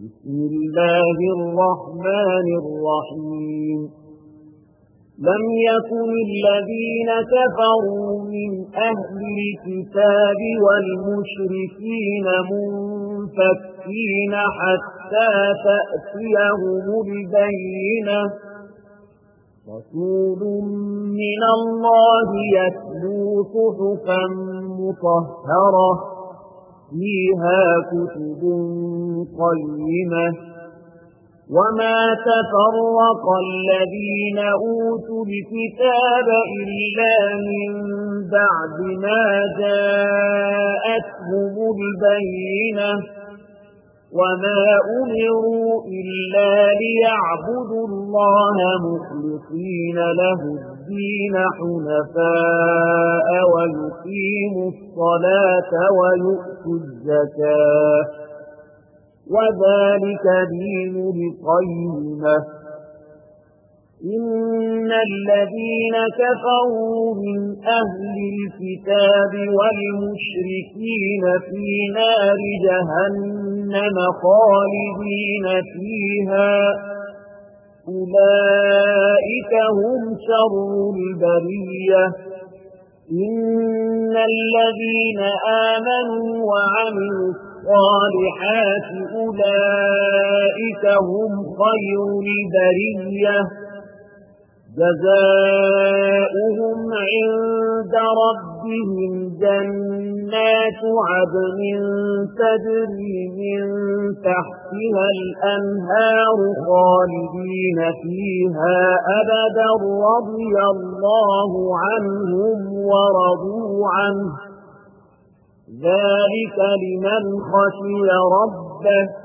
بسم الله الرحمن الرحيم لم يكن الذين كفروا من أهل الكتاب والمشركين منفكين حتى تأتيهم البينة رسول من الله يتلو صحفا مطهرة فيها كتب قيمة وما تفرق الذين أوتوا الكتاب إلا من بعد ما جاءتهم البينة وما أمروا إلا ليعبدوا الله مخلصين له الدين حنفاء ويقيموا الصلاة ويؤتوا الزكاة وذلك دين القيمة إن الذين كفروا من أهل الكتاب والمشركين في نار جهنم خالدين فيها أولئك هم شر البرية إن الذين آمنوا وعملوا الصالحات أولئك هم خير البرية جزاؤهم عند ربهم جنات عدن تجري من تحتها الأنهار خالدين فيها أبدا رضي الله عنهم ورضوا عنه ذلك لمن خشي ربه